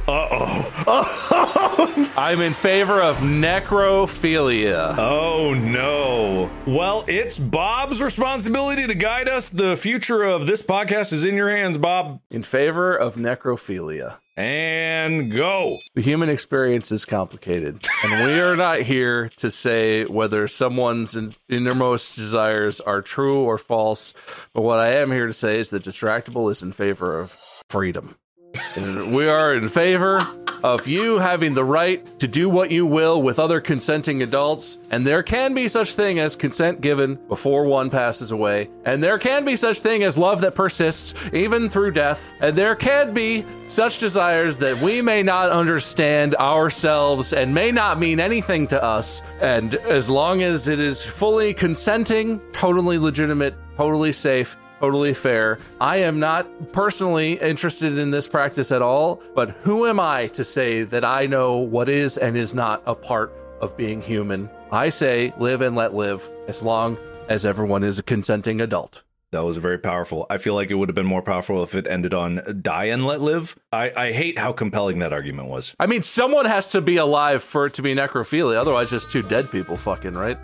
Uh-oh. I'm in favor of necrophilia. Oh, no. Well, it's Bob's responsibility to guide us. The future of this podcast is in your hands, Bob. In favor of necrophilia. And go. The human experience is complicated, and we are not here to say whether someone's innermost desires are true or false, but what I am here to say is that Distractable is in favor of freedom. And we are in favor of you having the right to do what you will with other consenting adults, and there can be such thing as consent given before one passes away, and there can be such thing as love that persists even through death, and there can be such desires that we may not understand ourselves and may not mean anything to us, and as long as it is fully consenting, totally legitimate, totally safe, totally fair. I am not personally interested in this practice at all, but who am I to say that I know what is and is not a part of being human? I say live and let live, as long as everyone is a consenting adult. That was very powerful. I feel like it would have been more powerful if it ended on die and let live. I hate how compelling that argument was. I mean, someone has to be alive for it to be necrophilia. Otherwise, just 2 dead people fucking, right?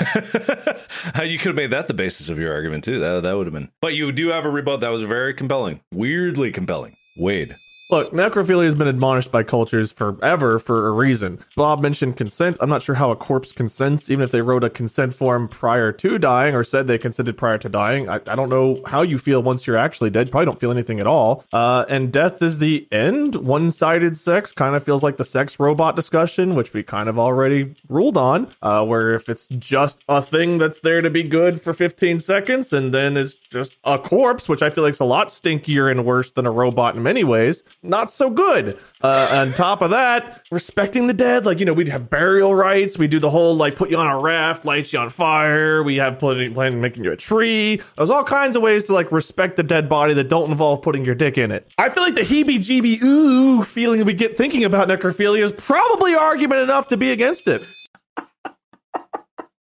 You could have made that the basis of your argument, too. That would have been. But you do have a rebuttal. That was very compelling. Weirdly compelling. Wade. Look, necrophilia has been admonished by cultures forever for a reason. Bob mentioned consent. I'm not sure how a corpse consents, even if they wrote a consent form prior to dying or said they consented prior to dying. I don't know how you feel once you're actually dead. Probably don't feel anything at all. And death is the end. One-sided sex kind of feels like the sex robot discussion, which we kind of already ruled on, where if it's just a thing that's there to be good for 15 seconds and then it's just a corpse, which I feel like is a lot stinkier and worse than a robot in many ways, not so good. On top of that, respecting the dead, like, you know, we'd have burial rites. We do the whole, like, put you on a raft, light you on fire. We have planning making you a tree. There's all kinds of ways to, like, respect the dead body that don't involve putting your dick in it. I feel like the heebie-jeebie ooh feeling we get thinking about necrophilia is probably argument enough to be against it.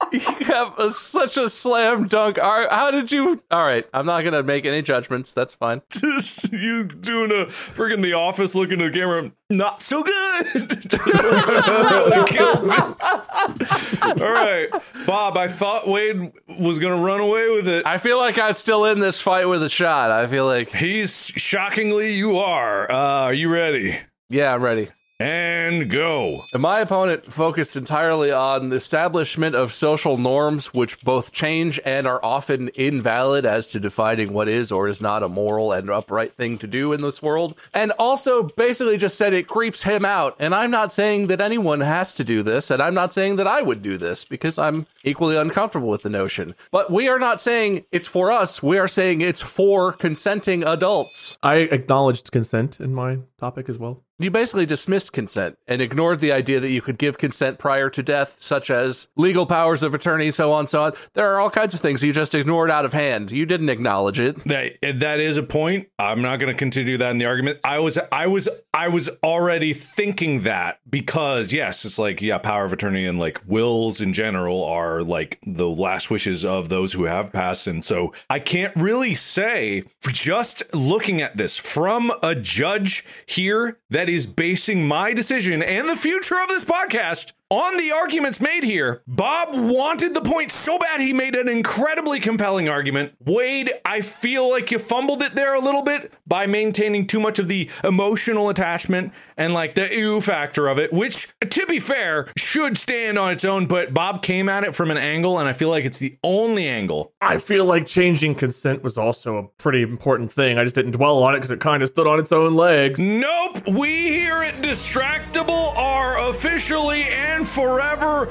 You have such a slam dunk. How did you? All right, I'm not gonna make any judgments. That's fine. Just you doing a freaking The Office, looking at the camera. Not so good. Just really killed me. All right, Bob. I thought Wade was gonna run away with it. I feel like I'm still in this fight with a shot. I feel like He's shockingly. You are. Are you ready? yeah, I'm ready. And go. And my opponent focused entirely on the establishment of social norms, which both change and are often invalid as to defining what is or is not a moral and upright thing to do in this world. And also basically just said it creeps him out. And I'm not saying that anyone has to do this, and I'm not saying that I would do this, because I'm equally uncomfortable with the notion. But we are not saying it's for us. We are saying it's for consenting adults. I acknowledged consent in my topic as well. You basically dismissed consent and ignored the idea that you could give consent prior to death, such as legal powers of attorney, so on, so on. There are all kinds of things you just ignored out of hand. You didn't acknowledge it. That is a point. I'm not going to continue that in the argument. I was already thinking that because, yes, it's like, yeah, power of attorney and like wills in general are like the last wishes of those who have passed. And so I can't really say, just looking at this from a judge here that is basing my decision and the future of this podcast on the arguments made here. Bob wanted the point so bad he made an incredibly compelling argument. Wade, I feel like you fumbled it there a little bit by maintaining too much of the emotional attachment and like the ew factor of it, which, to be fair, should stand on its own, but Bob came at it from an angle, and I feel like it's the only angle. I feel like changing consent was also a pretty important thing. I just didn't dwell on it because it kind of stood on its own legs. Nope, we here at Distractable are officially and forever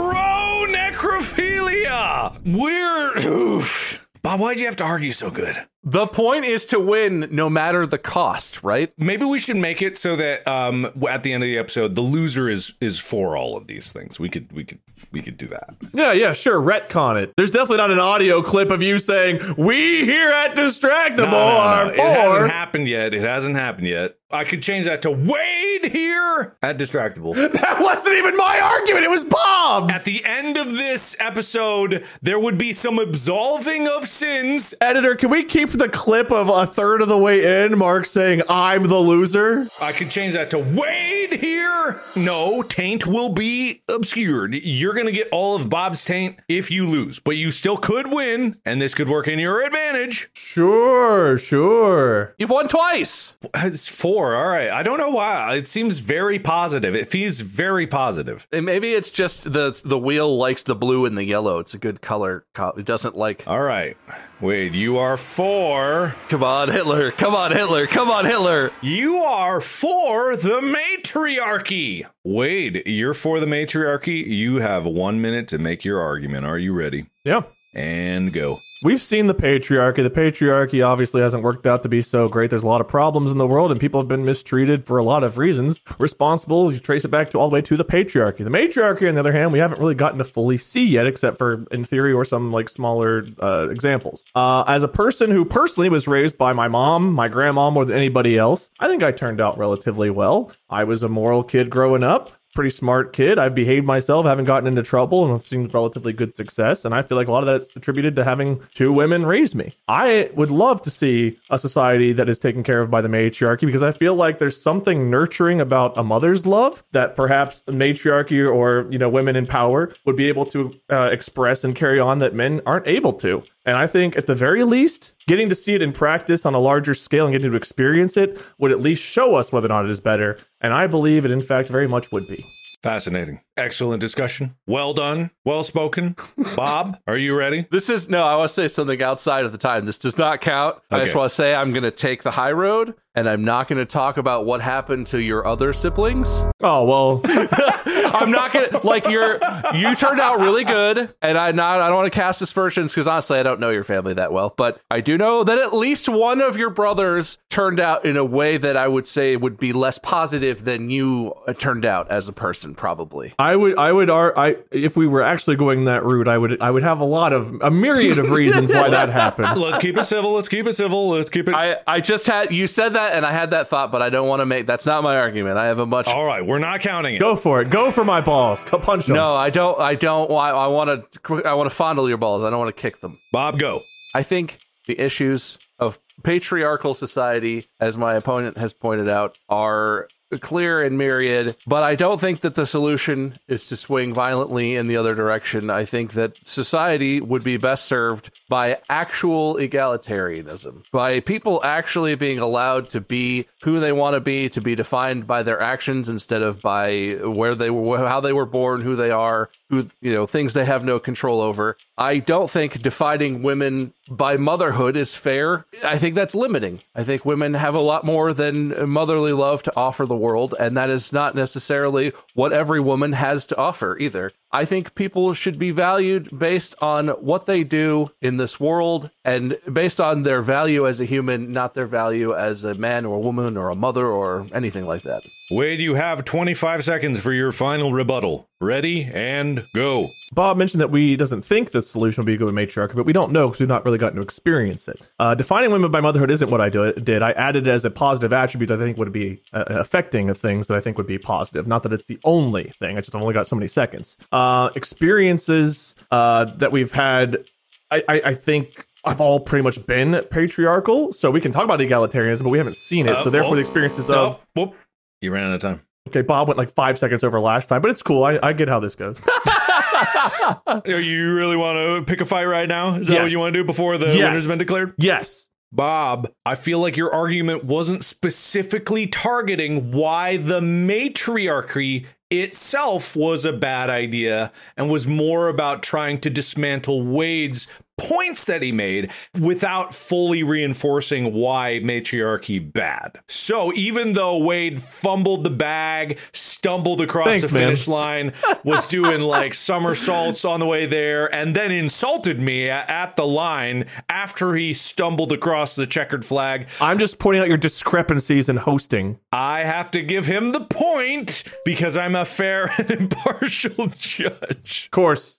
pro-necrophilia. Oof. Bob, why'd you have to argue so good? The point is to win no matter the cost, right? Maybe we should make it so that at the end of the episode, the loser is for all of these things. We could do that. Yeah, sure. Retcon it. There's definitely not an audio clip of you saying, we here at Distractable are It hasn't for... happened yet. I could change that to Wade here at Distractable. That wasn't even my argument. It was Bob's. At the end of this episode, there would be some absolving of sins. Editor, can we keep the clip of a third of the way in, Mark saying, I'm the loser? I could change that to Wade here. No, taint will be obscured. You're going to get all of Bob's taint if you lose, but you still could win, and this could work in your advantage. Sure. You've won twice. It's 4. All right. I don't know why. It seems very positive. It feels very positive. And maybe it's just the wheel likes the blue and the yellow. It's a good color. It doesn't like... All right. Wade, you are 4. Come on, Hitler. Come on, Hitler. You are for the matriarchy. Wade, you're for the matriarchy. You have 1 minute to make your argument. Are you ready? Yeah. And go. We've seen the patriarchy. The patriarchy obviously hasn't worked out to be so great. There's a lot of problems in the world, and people have been mistreated for a lot of reasons. Responsible, you trace it back to all the way to the patriarchy. The matriarchy, on the other hand, we haven't really gotten to fully see yet, except for in theory or some like smaller examples. As a person who personally was raised by my mom, my grandma more than anybody else, I think I turned out relatively well. I was a moral kid growing up. Pretty smart kid. I've behaved myself, haven't gotten into trouble, and I've seen relatively good success. And I feel like a lot of that's attributed to having 2 women raise me. I would love to see a society that is taken care of by the matriarchy, because I feel like there's something nurturing about a mother's love that perhaps matriarchy or, women in power would be able to express and carry on that men aren't able to. And I think at the very least, getting to see it in practice on a larger scale and getting to experience it would at least show us whether or not it is better. And I believe it, in fact, very much would be. Fascinating. Excellent discussion. Well done. Well spoken. Bob, are you ready? I want to say something outside of the time. This does not count. Okay. I just want to say I'm going to take the high road, and I'm not going to talk about what happened to your other siblings. Oh, well. I'm not going to, you turned out really good, and I don't want to cast aspersions, because honestly, I don't know your family that well, but I do know that at least one of your brothers turned out in a way that I would say would be less positive than you turned out as a person, probably. If we were actually going that route, I would have a myriad of reasons why that happened. Let's keep it civil. I just had, you said that that, and I had that thought, but I don't want to make. That's not my argument. I have a much. All right, we're not counting it. Go for it. Go for my balls. Punch them. No, I don't. I don't. I want to fondle your balls. I don't want to kick them. Bob, go. I think the issues of patriarchal society, as my opponent has pointed out, are clear and myriad, but I don't think that the solution is to swing violently in the other direction. I think that society would be best served by actual egalitarianism, by people actually being allowed to be who they want to be defined by their actions instead of by where they were, how they were born, who they are, things they have no control over. I don't think defining women by motherhood is fair. I think that's limiting. I think women have a lot more than motherly love to offer the world, and that is not necessarily what every woman has to offer either. I think people should be valued based on what they do in this world and based on their value as a human, not their value as a man or a woman or a mother or anything like that. Wade, you have 25 seconds for your final rebuttal. Ready and go. Bob mentioned that he doesn't think the solution will be a good matriarchy, but we don't know because we've not really gotten to experience it. Defining women by motherhood isn't what I did. I added it as a positive attribute that I think would be affecting of things that I think would be positive. Not that it's the only thing. I just only got so many seconds. Experiences that we've had, I think I've all pretty much been patriarchal, so we can talk about egalitarianism, but we haven't seen it, so therefore the experiences of... Whoop. You ran out of time. Okay, Bob went like 5 seconds over last time, but it's cool. I get how this goes. You really want to pick a fight right now? Is that what you want to do before the winner's been declared? Yes. Bob, I feel like your argument wasn't specifically targeting why the matriarchy itself was a bad idea and was more about trying to dismantle Wade's points that he made without fully reinforcing why matriarchy bad. So even though Wade fumbled the bag, stumbled across the finish line, was doing like somersaults on the way there, and then insulted me at the line after he stumbled across the checkered flag. I'm just pointing out your discrepancies in hosting. I have to give him the point because I'm a fair and impartial judge. Of course.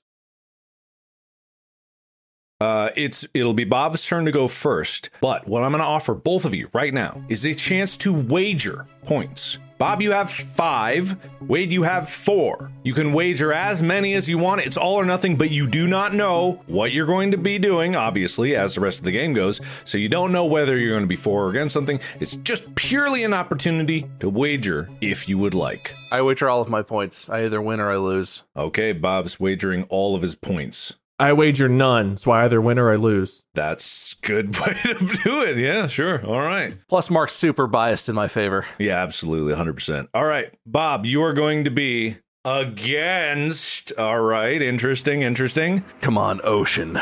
It'll be Bob's turn to go first, but what I'm going to offer both of you right now is a chance to wager points. Bob, you have 5. Wade, you have 4. You can wager as many as you want. It's all or nothing, but you do not know what you're going to be doing, obviously, as the rest of the game goes. So you don't know whether you're going to be for or against something. It's just purely an opportunity to wager if you would like. I wager all of my points. I either win or I lose. Okay, Bob's wagering all of his points. I wager none, so I either win or I lose. That's a good way to do it. Yeah, sure. All right. Plus, Mark's super biased in my favor. Yeah, absolutely. 100%. All right. Bob, you are going to be against. All right. Interesting. Come on, Ocean.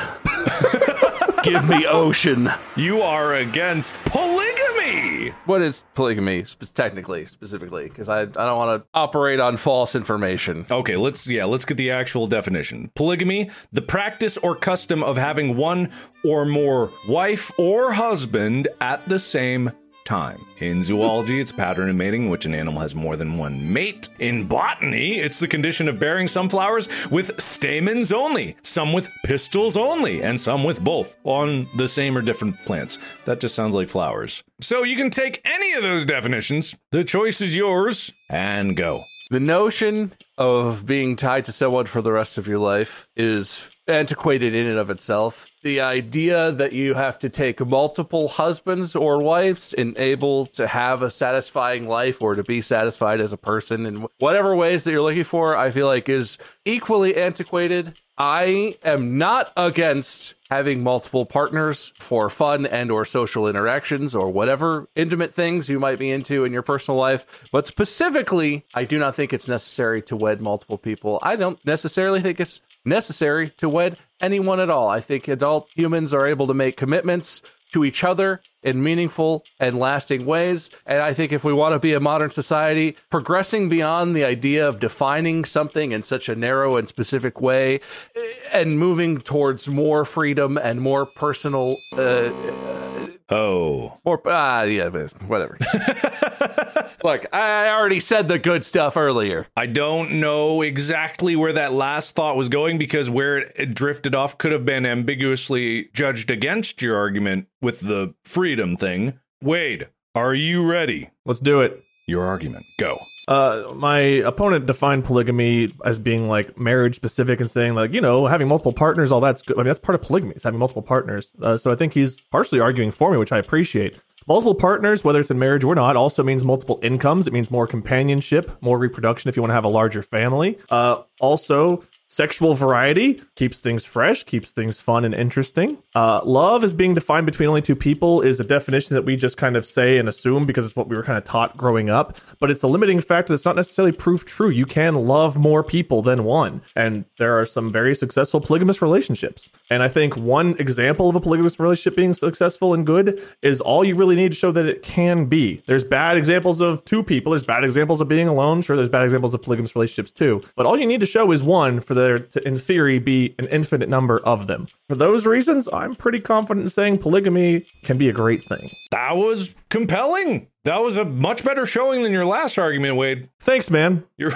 Give me Ocean. You are against polygamy. What is polygamy, specifically? Because I don't want to operate on false information. Okay, let's get the actual definition. Polygamy, the practice or custom of having one or more wife or husband at the same time. In zoology, it's a pattern of mating in which an animal has more than one mate. In botany, it's the condition of bearing some flowers with stamens only, some with pistils only, and some with both on the same or different plants. That just sounds like flowers. So you can take any of those definitions. The choice is yours, and go. The notion of being tied to someone for the rest of your life is antiquated in and of itself. The idea that you have to take multiple husbands or wives and able to have a satisfying life or to be satisfied as a person in whatever ways that you're looking for, I feel like is equally antiquated. I am not against having multiple partners for fun and or social interactions or whatever intimate things you might be into in your personal life. But specifically, I do not think it's necessary to wed multiple people. I don't necessarily think it's necessary to wed anyone at all. I think adult humans are able to make commitments to each other in meaningful and lasting ways. And I think if we want to be a modern society, progressing beyond the idea of defining something in such a narrow and specific way and moving towards more freedom and more personal... whatever. Look, I already said the good stuff earlier. I don't know exactly where that last thought was going because where it drifted off could have been ambiguously judged against your argument with the freedom thing. Wade, Are you ready? Let's do it. Your argument. Go. My opponent defined polygamy as being like marriage specific and saying like, having multiple partners, all that's good. I mean, that's part of polygamy, is having multiple partners. So I think he's partially arguing for me, which I appreciate. Multiple partners, whether it's in marriage or not, also means multiple incomes. It means more companionship, more reproduction if you want to have a larger family. Also, sexual variety keeps things fresh, keeps things fun and interesting. Love as being defined between only two people is a definition that we just kind of say and assume because it's what we were kind of taught growing up. But it's a limiting factor that's not necessarily proof true. You can love more people than one. And there are some very successful polygamous relationships. And I think one example of a polygamous relationship being successful and good is all you really need to show that it can be. There's bad examples of two people. There's bad examples of being alone. Sure, there's bad examples of polygamous relationships too. But all you need to show is one for there to, in theory, be an infinite number of them. For those reasons, I'm pretty confident in saying polygamy can be a great thing. That was compelling. That was a much better showing than your last argument, Wade. Thanks, man. You're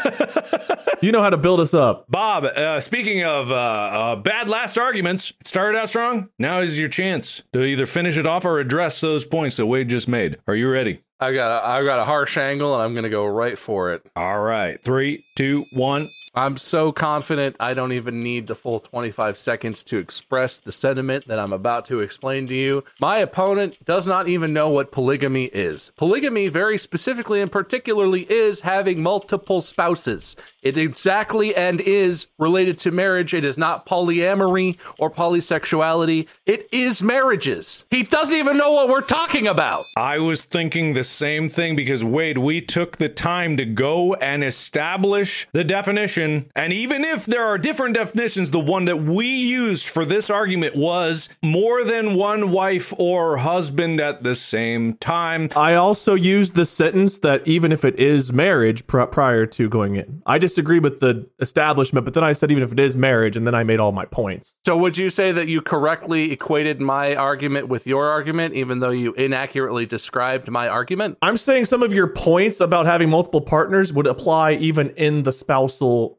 You know how to build us up. Bob, speaking of bad last arguments, it started out strong. Now is your chance to either finish it off or address those points that Wade just made. Are you ready? I got a harsh angle, and I'm going to go right for it. All right. 3, 2, 1. I'm so confident I don't even need the full 25 seconds to express the sentiment that I'm about to explain to you. My opponent does not even know what polygamy is. Polygamy, very specifically and particularly, is having multiple spouses. It exactly and is related to marriage. It is not polyamory or polysexuality. It is marriages. He doesn't even know what we're talking about. I was thinking the same thing because, Wade, we took the time to go and establish the definition. And even if there are different definitions, the one that we used for this argument was more than one wife or husband at the same time. I also used the sentence that even if it is marriage prior to going in. I disagree with the establishment, but then I said even if it is marriage, and then I made all my points. So would you say that you correctly equated my argument with your argument, even though you inaccurately described my argument? I'm saying some of your points about having multiple partners would apply even in the spousal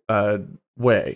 way.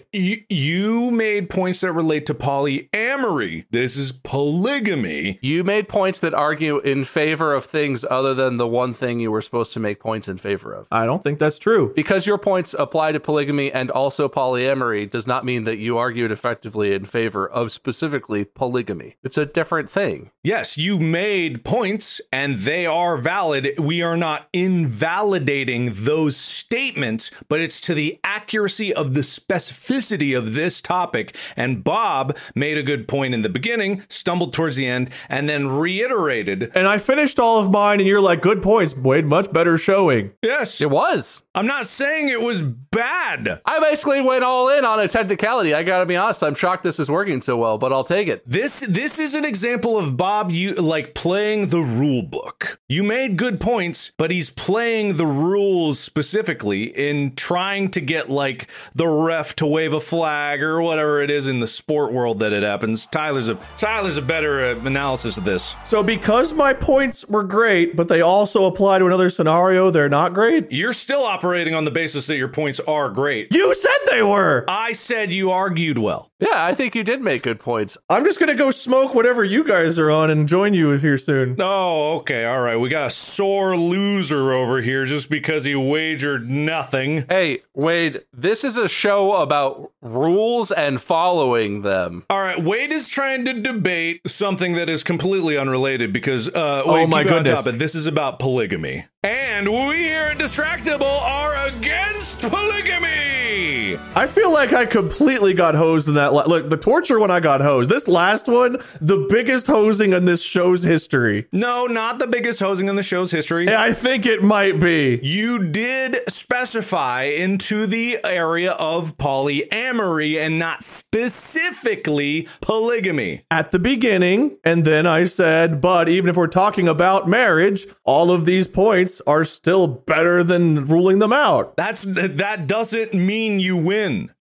You made points that relate to polyamory. This is polygamy. You made points that argue in favor of things other than the one thing you were supposed to make points in favor of. I don't think that's true. Because your points apply to polygamy and also polyamory does not mean that you argued effectively in favor of specifically polygamy. It's a different thing. Yes, you made points and they are valid. We are not invalidating those statements, but it's to the accuracy of the specificity of this topic. And Bob made a good point in the beginning, stumbled towards the end, and then reiterated. And I finished all of mine, and you're like, good points, Wade, much better showing. Yes. It was. I'm not saying it was bad. I basically went all in on a technicality. I gotta be honest, I'm shocked this is working so well, but I'll take it. This is an example of Bob, you like playing the rule book. You made good points, but he's playing the rules specifically in trying to get like the ref to wave a flag or whatever it is in the sport world that it happens. Tyler's a better analysis of this. So because my points were great, but they also apply to another scenario, they're not great? You're still operating on the basis that your points are great. You said they were! I said you argued well. Yeah, I think you did make good points. I'm just gonna go smoke whatever you guys are on and join you here soon. Oh, okay, all right. We got a sore loser over here just because he wagered nothing. Hey, Wade, this is a show about rules and following them. All right, Wade is trying to debate something that is completely unrelated because, Wade, oh my goodness, this is about polygamy. And we here at Distractable are against polygamy! I feel like I completely got hosed in that. Look, the torture when I got hosed. This last one, the biggest hosing in this show's history. No, not the biggest hosing in the show's history. Yeah, I think it might be. You did specify into the area of polyamory and not specifically polygamy. At the beginning, and then I said, but even if we're talking about marriage, all of these points are still better than ruling them out. That doesn't mean you win.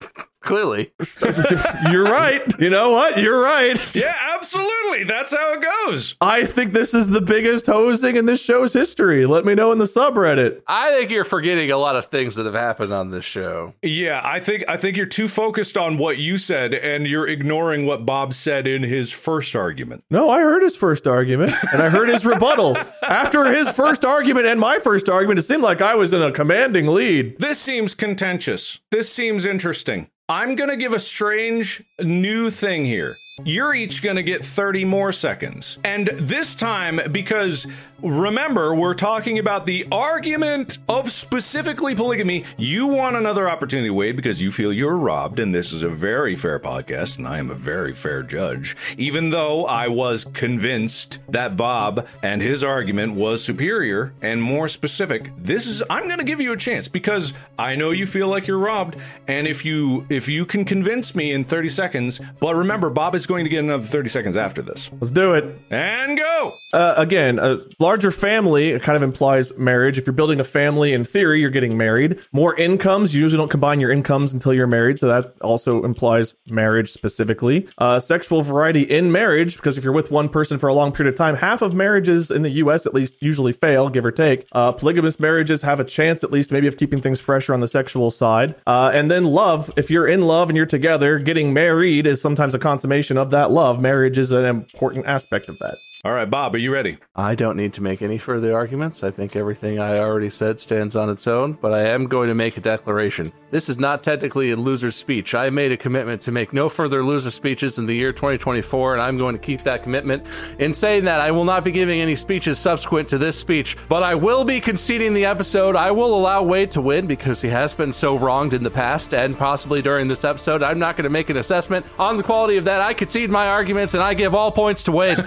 Clearly. You're right. You know what? You're right. Yeah, absolutely. That's how it goes. I think this is the biggest hosing in this show's history. Let me know in the subreddit. I think you're forgetting a lot of things that have happened on this show. Yeah, I think you're too focused on what you said, and you're ignoring what Bob said in his first argument. No, I heard his first argument, and I heard his rebuttal. After his first argument and my first argument, it seemed like I was in a commanding lead. This seems contentious. This seems interesting. I'm going to give a strange new thing here. You're each going to get 30 more seconds. And this time, because remember, we're talking about the argument of specifically polygamy. You want another opportunity, Wade, because you feel you're robbed, and this is a very fair podcast, and I am a very fair judge. Even though I was convinced that Bob and his argument was superior and more specific, I'm going to give you a chance because I know you feel like you're robbed, and if you can convince me in 30 seconds, but remember, Bob is going to get another 30 seconds after this. Let's do it. And go! Again, a larger family kind of implies marriage. If you're building a family, in theory, you're getting married. More incomes. You usually don't combine your incomes until you're married, so that also implies marriage specifically. Sexual variety in marriage, because if you're with one person for a long period of time, half of marriages in the U.S. at least usually fail, give or take. Polygamous marriages have a chance at least maybe of keeping things fresher on the sexual side. And then love. If you're in love and you're together, getting married is sometimes a consummation of that love. Marriage is an important aspect of that. All right, Bob, are you ready? I don't need to make any further arguments. I think everything I already said stands on its own, but I am going to make a declaration. This is not technically a loser's speech. I made a commitment to make no further loser speeches in the year 2024, and I'm going to keep that commitment. In saying that, I will not be giving any speeches subsequent to this speech, but I will be conceding the episode. I will allow Wade to win because he has been so wronged in the past and possibly during this episode. I'm not going to make an assessment on the quality of that. I concede my arguments, and I give all points to Wade.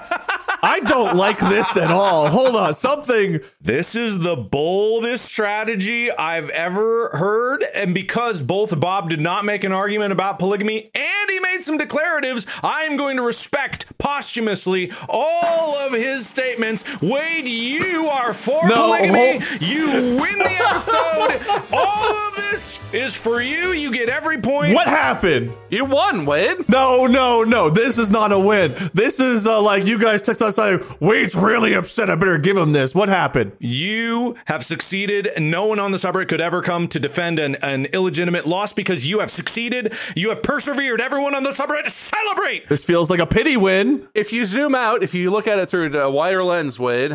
I don't like this at all. Hold on, something. This is the boldest strategy I've ever heard. And because both Bob did not make an argument about polygamy and he made some declaratives, I am going to respect posthumously all of his statements. Wade, you are for polygamy. You win the episode. All of this is for you. You get every point. What happened? You won, Wade. No. This is not a win. This is like you guys text us like, Wade's really upset. I better give him this. What happened? You have succeeded. No one on the subreddit could ever come to defend an illegitimate loss because you have succeeded. You have persevered. Everyone on the subreddit, celebrate! This feels like a pity win. If you zoom out, if you look at it through a wider lens, Wade,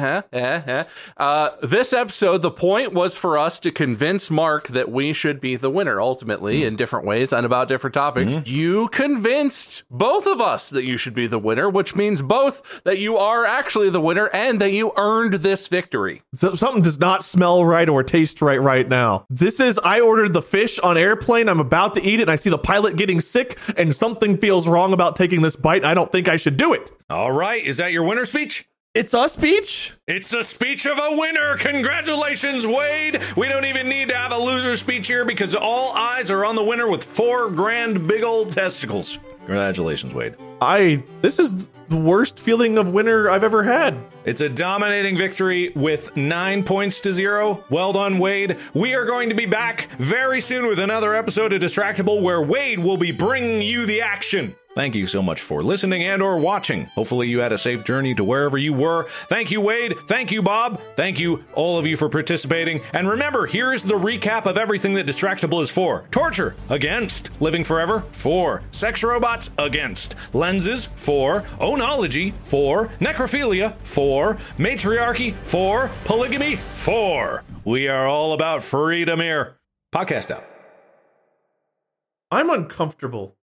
this episode, the point was for us to convince Mark that we should be the winner, ultimately, in different ways and about different topics. You convinced both of us that you should be the winner, which means both that you are actually the winner and that you earned this victory. So something does not smell right or taste right now. This is, I ordered the fish on airplane. I'm about to eat it and I see the pilot getting sick and something feels wrong about taking this bite. And I don't think I should do it. All right. Is that your winner speech? It's a speech? It's a speech of a winner. Congratulations, Wade. We don't even need to have a loser speech here because all eyes are on the winner with 4 grand big old testicles. Congratulations, Wade. This is the worst feeling of winner I've ever had. It's a dominating victory with 9 points to 0. Well done, Wade. We are going to be back very soon with another episode of Distractable where Wade will be bringing you the action. Thank you so much for listening and or watching. Hopefully you had a safe journey to wherever you were. Thank you, Wade. Thank you, Bob. Thank you, all of you, for participating. And remember, here is the recap of everything that Distractable is for. Torture, against. Living forever, for. Sex robots, against. Lenses, for. Onology, for. Necrophilia, for. Matriarchy, for. Polygamy, for. We are all about freedom here. Podcast out. I'm uncomfortable.